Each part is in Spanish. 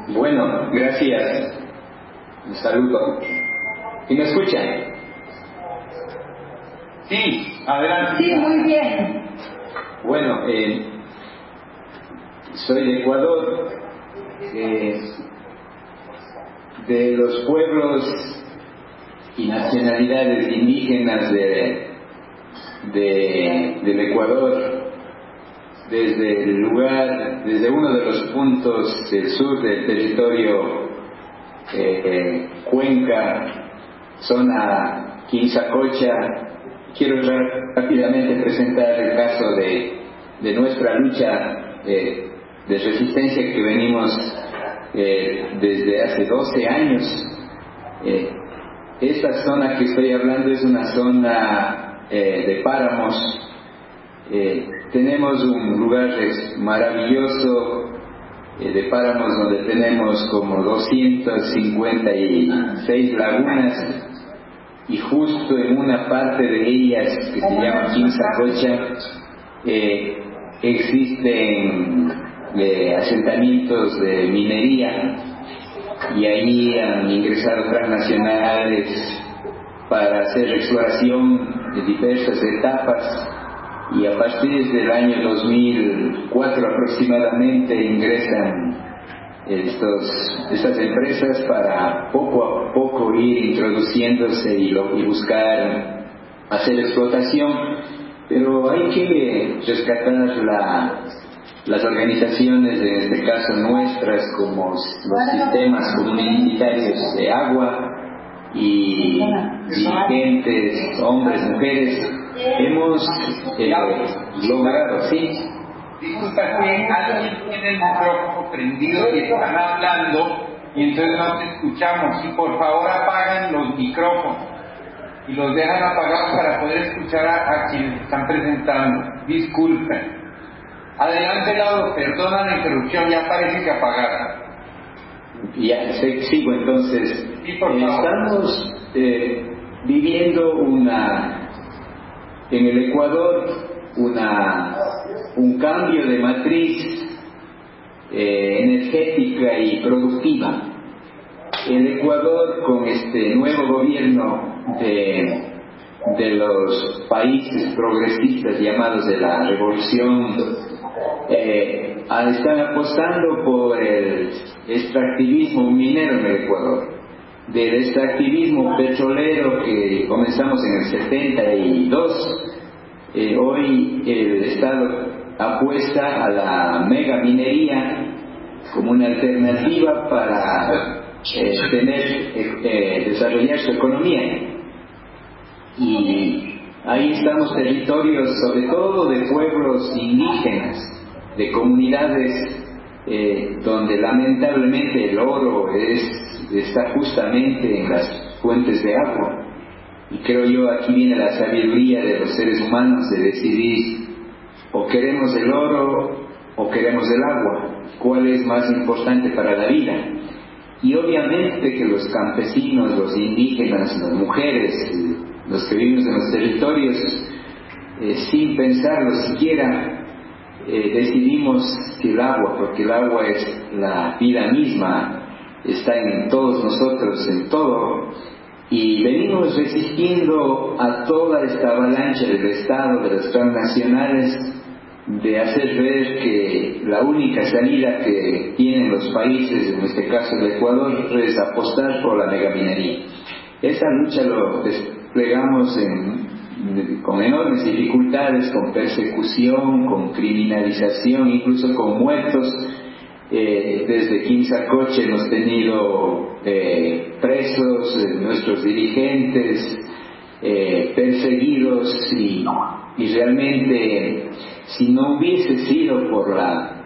Bueno, gracias. Un saludo. ¿Y me escuchan? Sí, adelante. Sí, muy bien. Bueno, soy de Ecuador, de los pueblos y nacionalidades indígenas del Ecuador, desde uno de los puntos del sur del territorio Cuenca, zona Quinzacocha. Quiero rápidamente presentar el caso de nuestra lucha de resistencia que venimos desde hace 12 años. Esta zona que estoy hablando es una zona de páramos. Tenemos un lugar maravilloso de páramos donde tenemos como 256 lagunas, y justo en una parte de ellas que se llama Quinzacocha existen asentamientos de minería, y ahí han ingresado transnacionales para hacer exploración de diversas etapas, y a partir del año 2004 aproximadamente ingresan estas empresas para poco a poco ir introduciéndose y buscar hacer explotación. Pero hay que rescatar las organizaciones, en este caso nuestras, como los sistemas comunitarios de agua, y dirigentes, hombres, mujeres, hemos logrado, ¿sí? Disculpa, que alguien tiene el micrófono prendido y están hablando y entonces no te escuchamos. Y por favor apagan los micrófonos y los dejan apagados para poder escuchar a quienes están presentando. Disculpen. Adelante, Lauro, perdona la interrupción, ya parece que apagaron. Ya, sigo entonces. Sí, por favor. Estamos viviendo en el Ecuador un cambio de matriz energética y productiva. El Ecuador, con este nuevo gobierno de los países progresistas llamados de la revolución, están apostando por el extractivismo minero en el Ecuador. Del extractivismo petrolero que comenzamos en el 72, hoy el Estado apuesta a la megaminería como una alternativa para desarrollar su economía. Y ahí estamos territorios, sobre todo de pueblos indígenas, de comunidades donde lamentablemente el oro está justamente en las fuentes de agua. Y creo yo aquí viene la sabiduría de los seres humanos de decidir: o queremos el oro o queremos el agua, ¿cuál es más importante para la vida? Y obviamente que los campesinos, los indígenas, las mujeres, los que vivimos en los territorios, sin pensarlo siquiera, decidimos que el agua, porque el agua es la vida misma, está en todos nosotros, en todo, y venimos resistiendo a toda esta avalancha del Estado, de las transnacionales, de hacer ver que la única salida que tienen los países, en este caso el Ecuador, es apostar por la megaminería. Esa lucha lo desplegamos con enormes dificultades, con persecución, con criminalización, incluso con muertos. Desde Quinzacocha hemos tenido presos nuestros dirigentes, perseguidos, y realmente si no hubiese sido por la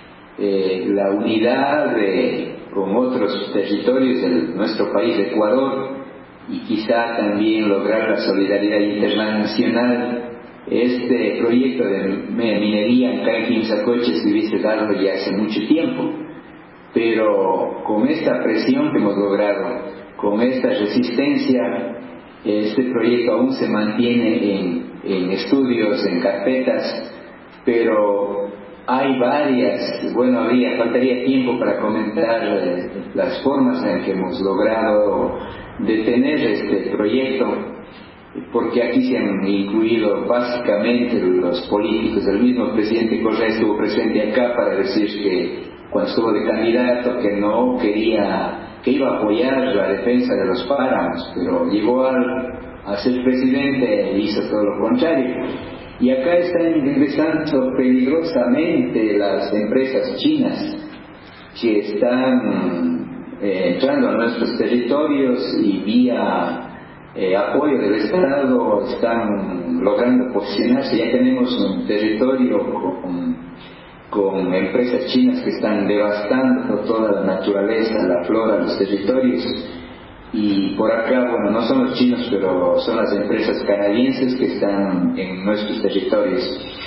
unidad con otros territorios de nuestro país, Ecuador, y quizá también lograr la solidaridad internacional, este proyecto de minería acá en Quinzacocha se hubiese dado ya hace mucho tiempo. Pero con esta presión que hemos logrado, con esta resistencia, este proyecto aún se mantiene en estudios, en carpetas, pero hay varias, bueno, faltaría tiempo para comentar las formas en que hemos logrado detener este proyecto, porque aquí se han incluido básicamente los políticos. El mismo presidente Correa estuvo presente acá para decir que cuando estuvo de candidato que no quería, que iba a apoyar la defensa de los páramos, pero llegó a ser presidente e hizo todo lo contrario. Y acá están ingresando peligrosamente las empresas chinas que están entrando a nuestros territorios y vía apoyo del Estado están logrando posicionarse. Ya tenemos un territorio con empresas chinas que están devastando toda la naturaleza, la flora, los territorios. Y por acá, bueno, no son los chinos, pero son las empresas canadienses que están en nuestros territorios.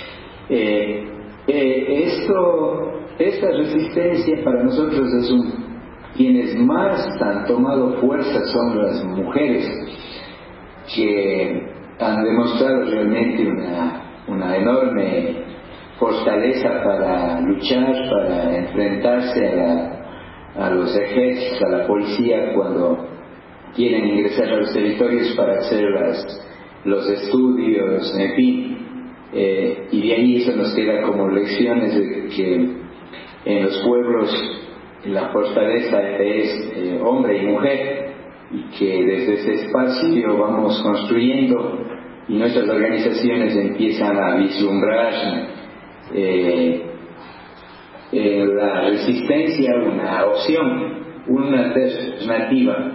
Esta resistencia para nosotros quienes más han tomado fuerza son las mujeres, que han demostrado realmente una enorme fortaleza para luchar, para enfrentarse a los ejércitos, a la policía cuando quieren ingresar a los territorios para hacer los estudios, en fin. Y de ahí eso nos queda como lecciones de que en los pueblos la fortaleza es hombre y mujer, y que desde ese espacio vamos construyendo y nuestras organizaciones empiezan a vislumbrar la resistencia, una opción, una alternativa,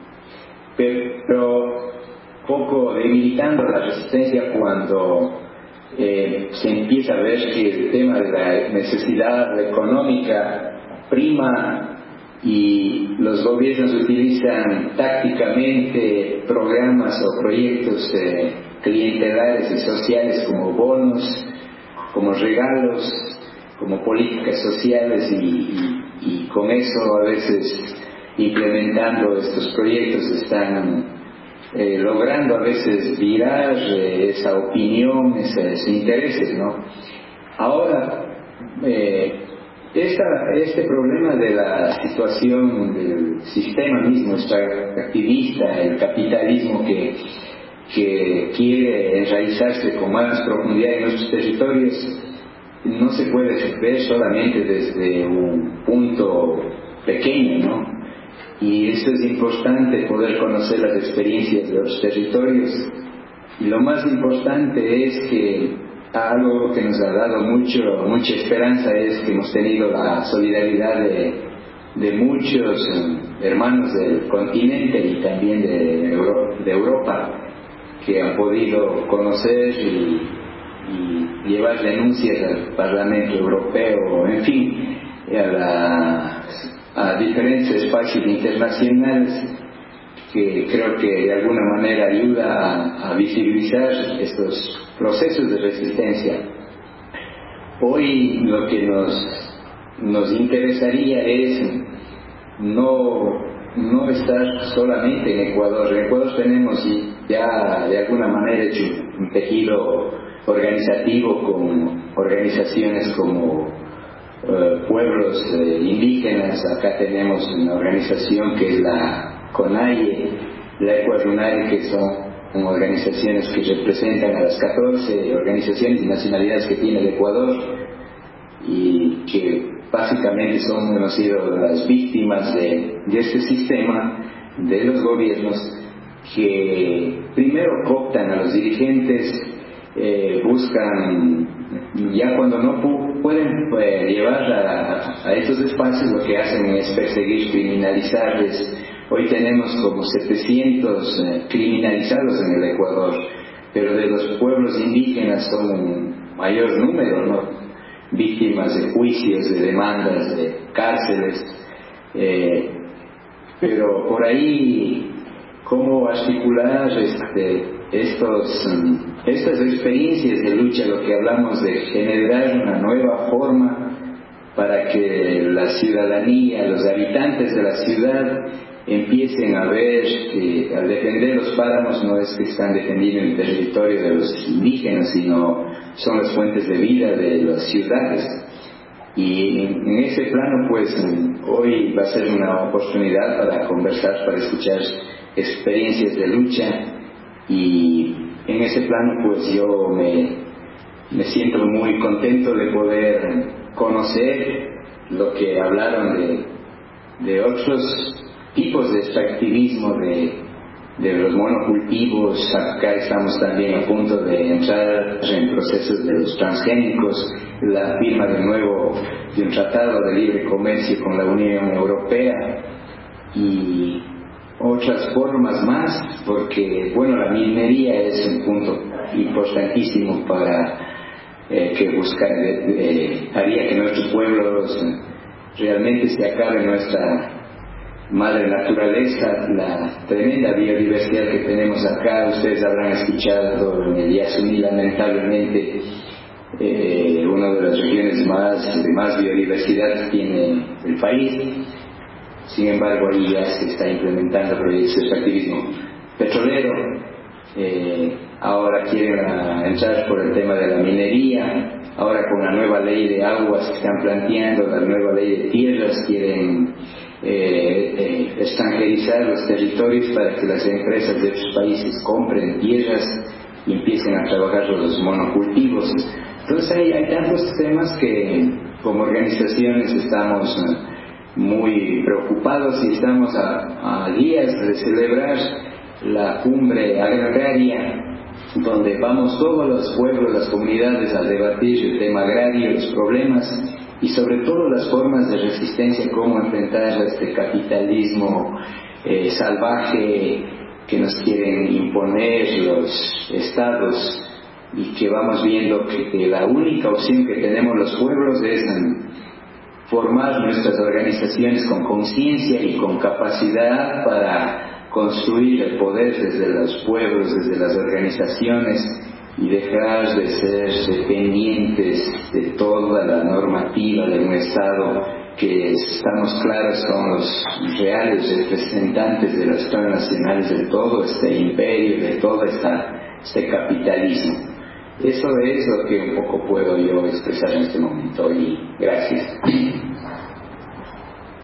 pero poco debilitando la resistencia cuando se empieza a ver que el tema de la necesidad económica prima y los gobiernos utilizan tácticamente programas o proyectos clientelares y sociales como bonos, como regalos, como políticas sociales y con eso a veces implementando estos proyectos están logrando a veces virar esa opinión, esos intereses, ¿no? Ahora, este problema de la situación del sistema mismo extractivista, el capitalismo que quiere enraizarse con más profundidad en nuestros territorios, no se puede ver solamente desde un punto pequeño, ¿no? Y eso es importante, poder conocer las experiencias de los territorios. Y lo más importante es que algo que nos ha dado mucha esperanza es que hemos tenido la solidaridad de muchos hermanos del continente y también de Europa, que han podido conocer y llevar denuncias al Parlamento Europeo, en fin, a diferentes espacios internacionales, que creo que de alguna manera ayuda a visibilizar estos procesos de resistencia. Hoy lo que nos interesaría es no estar solamente en Ecuador. En Ecuador tenemos ya de alguna manera hecho un tejido organizativo con organizaciones como pueblos indígenas. Acá tenemos una organización que es la CONAIE, la Ecuadunare, que son organizaciones que representan a las 14 organizaciones y nacionalidades que tiene el Ecuador, y que básicamente hemos sido las víctimas de este sistema de los gobiernos que primero cooptan a los dirigentes, buscan, ya cuando no pueden llevar a estos espacios, lo que hacen es perseguir, criminalizarles. Hoy tenemos como 700 criminalizados en el Ecuador, pero de los pueblos indígenas son un mayor número, ¿no? Víctimas de juicios, de demandas, de cárceles. Pero por ahí, ¿cómo articular estas experiencias de lucha? Lo que hablamos de generar una nueva forma para que la ciudadanía, los habitantes de la ciudad empiecen a ver que al defender los páramos no es que están defendiendo el territorio de los indígenas, sino son las fuentes de vida de las ciudades. Y en ese plano, pues, hoy va a ser una oportunidad para conversar, para escuchar experiencias de lucha, y en ese plano, pues, yo me siento muy contento de poder conocer lo que hablaron de otros tipos de extractivismo, de los monocultivos. Acá estamos también a punto de entrar en procesos de los transgénicos, la firma de un tratado de libre comercio con la Unión Europea y otras formas más, porque bueno, la minería es un punto importantísimo para haría que nuestros pueblos realmente se acabe nuestra madre naturaleza, la tremenda biodiversidad que tenemos acá. Ustedes habrán escuchado en el Yasuní, lamentablemente, una de las regiones de más biodiversidad que tiene el país. Sin embargo, ahí ya se está implementando proyectos de extractivismo petrolero. Ahora quieren entrar por el tema de la minería. Ahora con la nueva ley de aguas que están planteando, la nueva ley de tierras, quieren extranjerizar los territorios para que las empresas de otros países compren tierras y empiecen a trabajar los monocultivos. Entonces hay tantos temas que como organizaciones estamos muy preocupados, y estamos a días de celebrar la cumbre agraria, donde vamos todos los pueblos, las comunidades, a debatir el tema agrario, los problemas y sobre todo las formas de resistencia, cómo enfrentar este capitalismo salvaje que nos quieren imponer los estados, y que vamos viendo que la única opción que tenemos los pueblos es formar nuestras organizaciones con conciencia y con capacidad para construir el poder desde los pueblos, desde las organizaciones, y dejar de ser dependientes de toda la normativa de un Estado que estamos claros son los reales representantes de las transnacionales de todo este imperio, de todo este capitalismo. Eso es lo que un poco puedo yo expresar en este momento, y gracias.